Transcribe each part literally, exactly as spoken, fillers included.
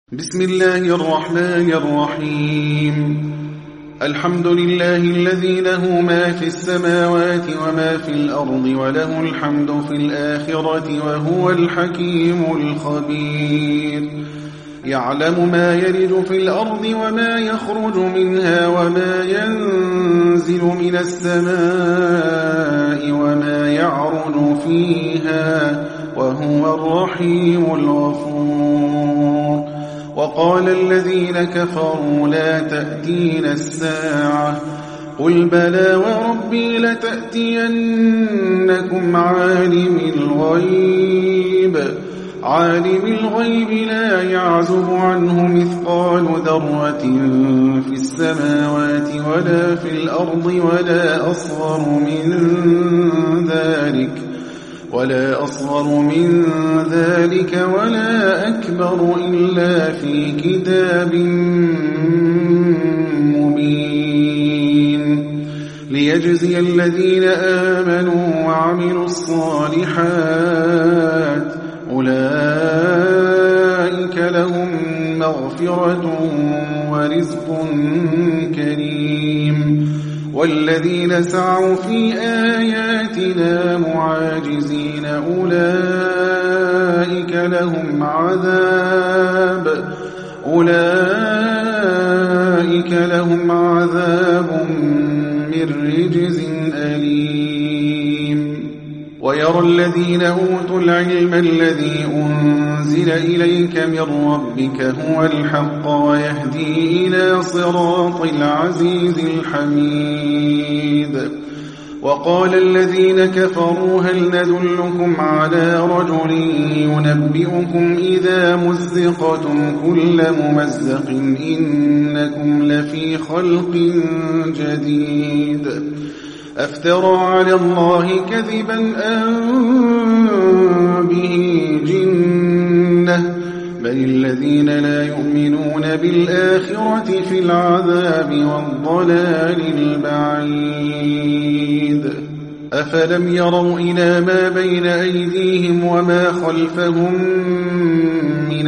بسم الله الرحمن الرحيم. الحمد لله الذي له ما في السماوات وما في الأرض وله الحمد في الآخرة وهو الحكيم الخبير. يعلم ما يلج في الأرض وما يخرج منها وما ينزل من السماء وما يعرج فيها وهو الرحيم الغفور. وقال الذين كفروا لا تأتينا الساعة قل بلى وربي لتأتينكم عالم الغيب عالم الغيب لا يعزب عنه مثقال ذرة في السماوات ولا في الأرض ولا أصغر من ذلك ولا أصغر من ذلك ولا أكبر إلا في كتاب مبين ليجزي الذين آمنوا وعملوا الصالحات أولئك لهم مغفرة ورزق كريم. والذين سعوا في آياتنا معاجزين أولئك لهم عذاب أولئك لهم عذاب من رجز أليم. ويرى الذين أوتوا العلم الذي أنزل إليك من ربك هو الحق ويهدي إلى صراط العزيز الحميد. وقال الذين كفروا هل ندلكم على رجل ينبئكم إذا مزقتم كل ممزق إنكم لفي خلق جديد أفترى على الله كذبا أم به جنة بل الذين لا يؤمنون بالآخرة في العذاب والضلال البعيد. أفلم يروا إلى ما بين أيديهم وما خلفهم من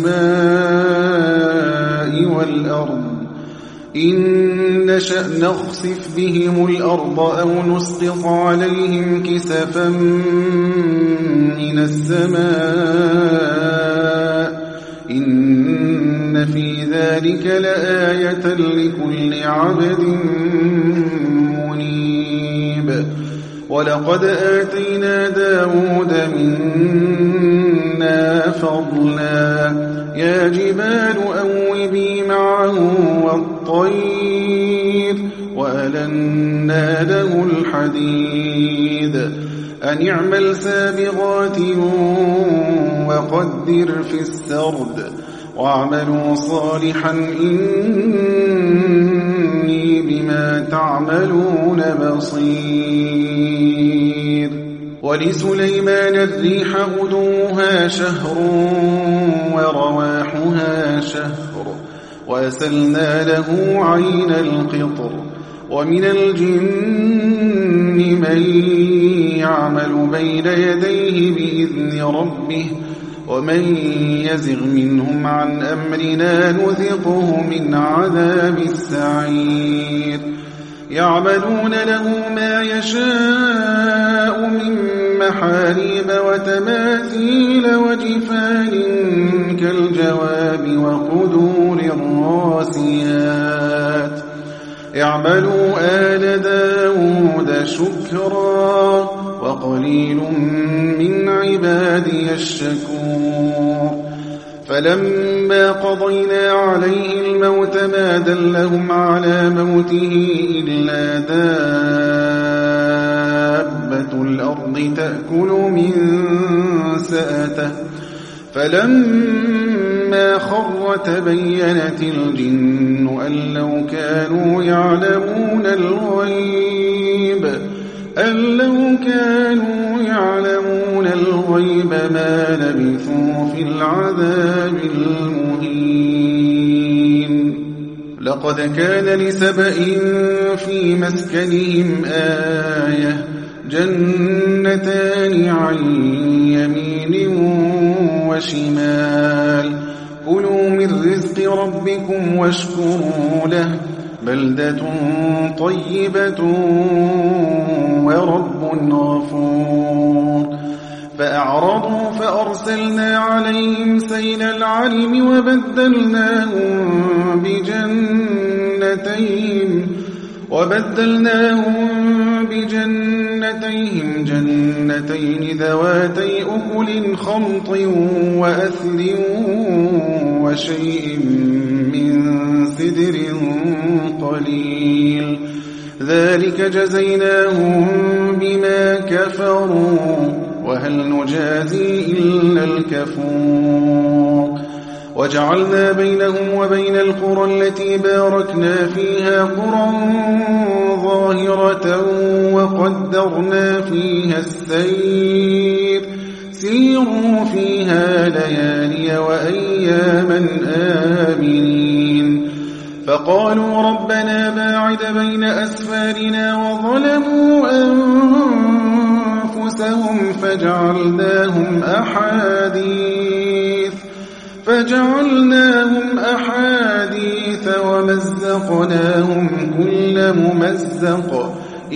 السماء والأرض إن نشأ نخسف بهم الأرض أو نسقط عليهم كسفا من السماء إن في ذلك لآية لكل عبد منيب. ولقد آتينا داود منا فضلا يا جبال أوبي معه والطير وألنا له الحديد أن اعمل سابغات وقدر في السرد واعملوا صالحا إني بما تعملون بصير. ولسليمان الريح غدوها شهر ورواحها شهر وأسلنا له عين القطر. ومن الجن من يعمل بين يديه بإذن ربه ومن يزغ منهم عن أمرنا نذقه من عذاب السعير. يعملون له ما يشاء من محاريب وتماثيل وجفان كالجواب وقدور الراسيات. اعملوا آل داود شكرا وقليل من عبادي الشكور. فلما قضينا عليه الموت ما دلهم على موته إلا دابة الأرض تأكل من سأته فلما خر تبينت الجن أن لو كانوا يعلمون الغيب أن لو كانوا يعلمون الغيب ما لبثوا في العذاب المهين. لقد كان لسبإ في مسكنهم آية جنتان عن يمين وشمال كلوا من رزق ربكم واشكروا له بلدة طيبة ورب غفور فأعرضوا فأرسلنا عليهم سيل العرم وبدلناهم بجنتين وبدلناهم بجنتيهم جنتين ذواتي أكل خمط وأثل وشيء من سدر قليل ذلك جزيناهم بما كفروا وهل نجازي إلا الكفور وجعلنا بينهم وبين القرى التي باركنا فيها قرى ظاهرة وقدرنا فيها السير سيروا فيها ليالي وأياما آمنين فقالوا ربنا باعد بين أسفارنا وظلموا أنفسهم فجعلناهم أحاديث فجعلناهم أحاديث ومزقناهم كل ممزق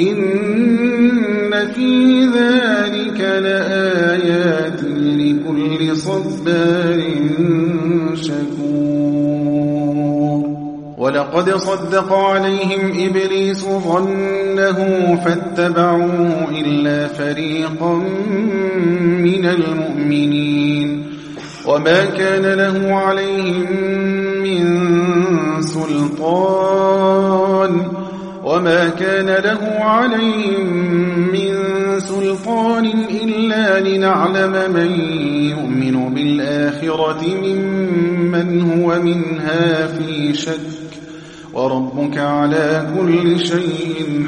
إن في ذلك لآيات لكل صبار شكور ولقد صدق عليهم إبليس ظنه فاتبعوه إلا فريقا من المؤمنين وما كان له عليهم من سلطان وما كان له عليهم من سلطان إلا لنعلم من يؤمن بالآخرة ممن هو منها في شك وربك على كل شيء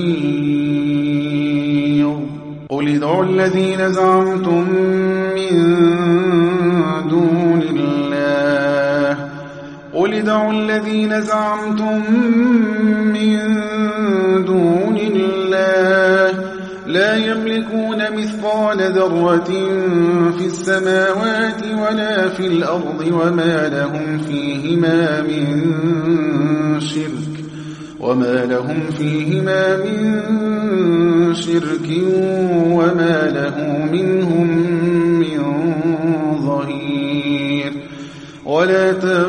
حفيظ قل ادعوا الذين زعمتم من دون الله قل ادعوا الذين زعمتم من دون الله لا يملكون مثقال ذرة في السماوات ولا في الأرض وما لهم فيهما من شرك وما لهم فيهما من شرك وما له منهم من ظهير ولا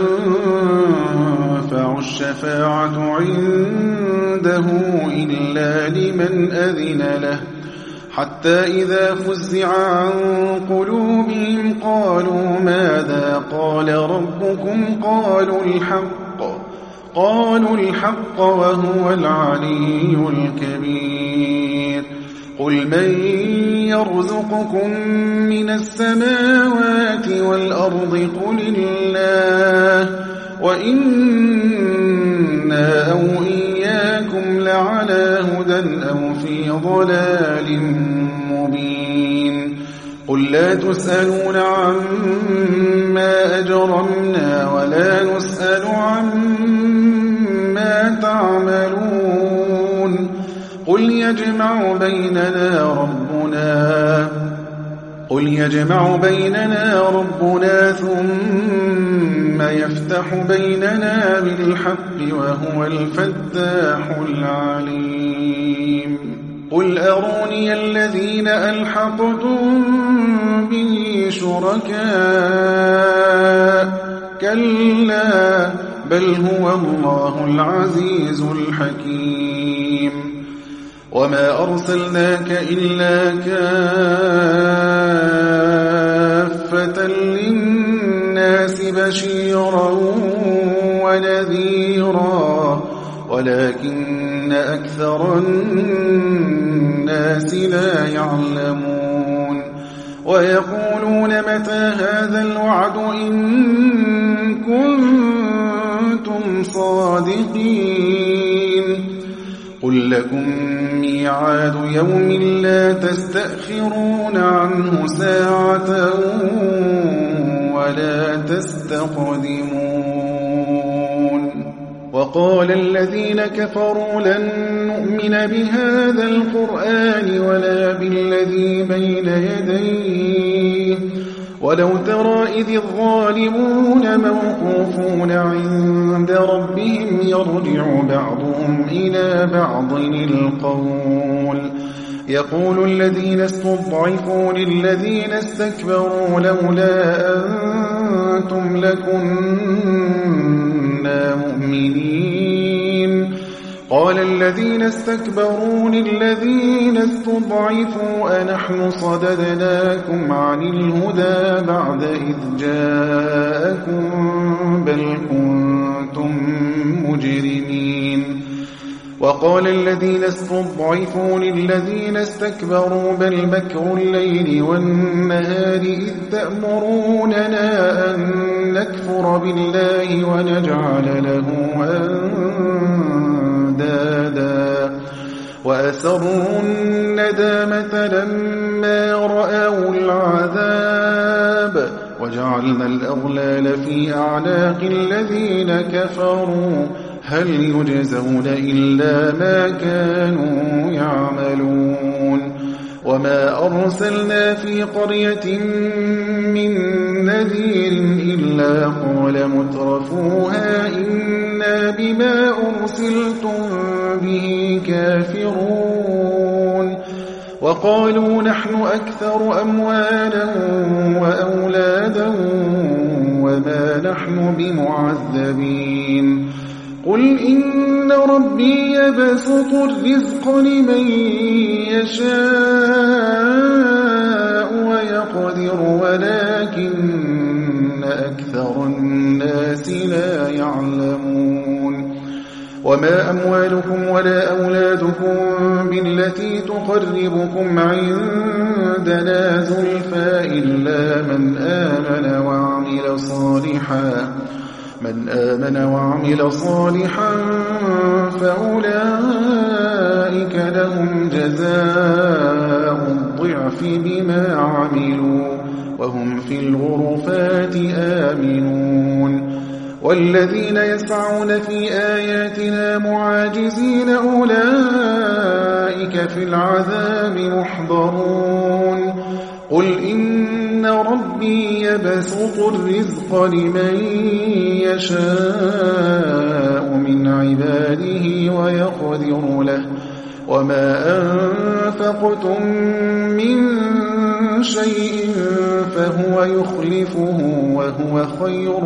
تنفع الشفاعة عنده إلا لمن أذن له حتى إذا فزع عن قلوبهم قالوا ماذا قال ربكم قالوا الحق قالوا الحق وهو العلي الكبير قل من يرزقكم من السماوات والأرض قل الله وإنا أو إياكم لعلى هدى أو في ضلال مبين قل لا تسألون عما أجرمنا ولا نسأل عما تعملون قل يجمع بيننا ربنا قل يجمع بيننا ربنا ثم يفتح بيننا بالحق وهو الفتاح العليم قل أروني الذين ألحقتم به شركاء كلا بل هو الله العزيز الحكيم وما أرسلناك إلا كافة للناس بشيرا ونذيرا ولكن أكثر الناس لا يعلمون ويقولون متى هذا الوعد إن كنتم صادقين قل لكم ميعاد يوم لا تستأخرون عنه ساعة ولا تستقدمون وقال الذين كفروا لن نؤمن بهذا القرآن ولا بالذي بين يديه ولو ترى إذ الظالمون موقوفون عند ربهم يرجع بعضهم إلى بعض القول يقول الذين استضعفوا للذين استكبروا لولا أنتم لكنا مؤمنين قال الذين استكبروا للذين استضعفوا أنحن صددناكم عن الهدى بعد إذ جاءكم بل كنتم مجرمين وقال الذين استضعفوا للذين استكبروا بل مكر الليل والنهار إذ تأمروننا أن نكفر بالله ونجعل له أندادا وأسروا الندامة لما رأوا العذاب وجعلنا الأغلال في أعناق الذين كفروا هل يجزون إلا ما كانوا يعملون وما أرسلنا في قرية من نذير إلا قال مترفوها إنا بما أرسلتم به كافرون وقالوا نحن أكثر أموالا وأولادا وما نحن بمعذبين قل إن ربي يبسط الرزق لمن يشاء ويقدر ولكن أكثر الناس لا يعلمون وما أموالكم ولا أولادكم بالتي تقربكم عندنا زلفى إلا من آمن وعمل صالحا من آمن وعمل صالحا فأولئك لهم جزاء الضعف بما عملوا وهم في الغرفات آمنون والذين يسعون في آياتنا معاجزين أولئك في العذاب محضرون قل إن ربي يبسط الرزق لمن يشاء من عباده ويقدر له وما أنفقتم من شيء فهو يخلفه وهو خير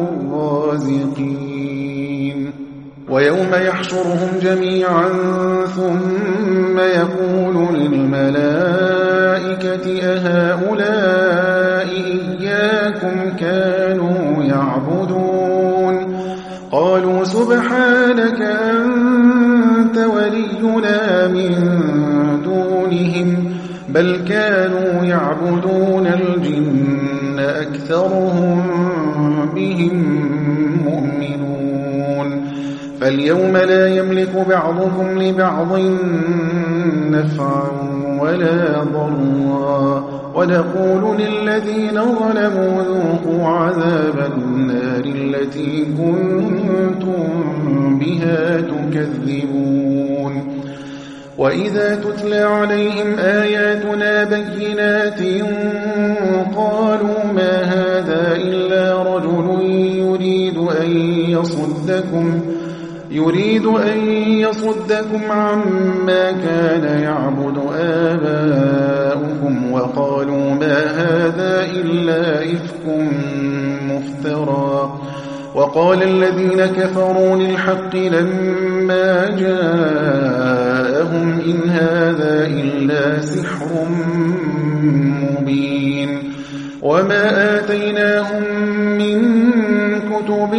الرازقين ويوم يحشرهم جميعا ثم يقول للملائكة أهؤلاء إياكم كانوا يعبدون قالوا سبحانك أنت ولينا من دونهم بل كانوا يعبدون الجن أكثرهم بهم مؤمنون فاليوم لا يملك بعضكم لبعض نفعا ولا ضرا ونقول للذين ظلموا ذوقوا عذاب النار التي كنتم بها تكذبون وإذا تتلى عليهم آياتنا بينات قالوا ما هذا إلا رجل يريد أن يصدكم يريد أن يصدكم عما كان يعبد آباؤكم وقالوا ما هذا إلا إفك مفترى وقال الذين كفروا للحق لما جاءهم إن هذا إلا سحر مبين وما آتيناهم من كتب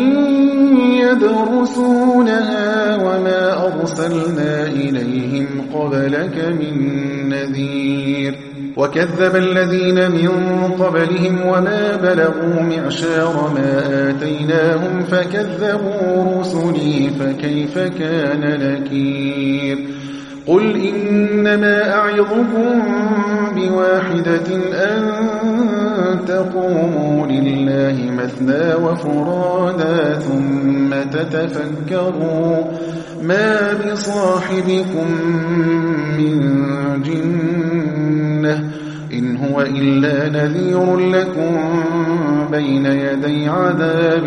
يدرسونها وما أرسلنا إليهم قبلك من نذير وكذب الذين من قبلهم وما بلغوا معشار ما آتيناهم فكذبوا رسلي فكيف كان نكير قل إنما أعظكم بواحدة أن تقوموا لله مثنى وفرادا ثم تتفكروا ما بصاحبكم من جنة إن هو إلا نذير لكم بين يدي عذاب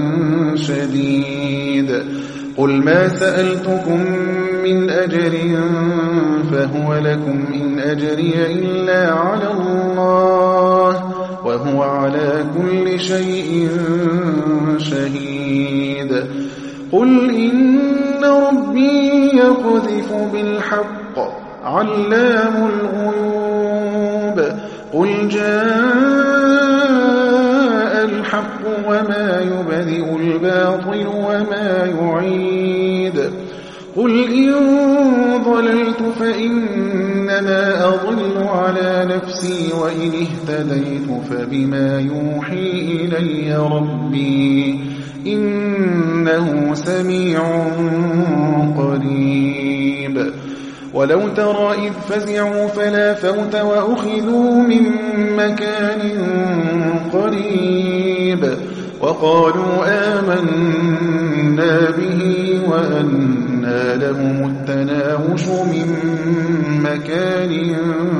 شديد قل ما سألتكم من أجر فهو لكم إن أجري إلا على الله وهو على كل شيء شهيد قل إن ربي يقذف بالحق علام الغيوب قل جاء الحق وما يبدئ الباطل وما يعيد قل إن ضللت فإنما أضل على نفسي وإن اهتديت فبما يوحي إلي ربي إنه سميع قريب ولو ترى إذ فزعوا فلا فوت وأخذوا من مكان قريب وقالوا آمنا به وأنى لهم التناوش من مكان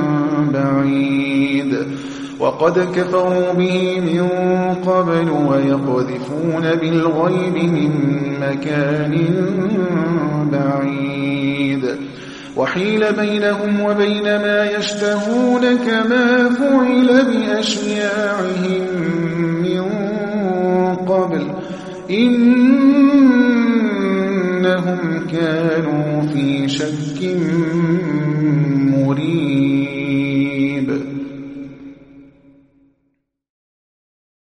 بعيد وقد كفروا به من قبل ويقذفون بالغيب من مكان بعيد وحيل بينهم وبين ما يشتهون كما فعل بأشياعهم من قبل إنهم كانوا في شك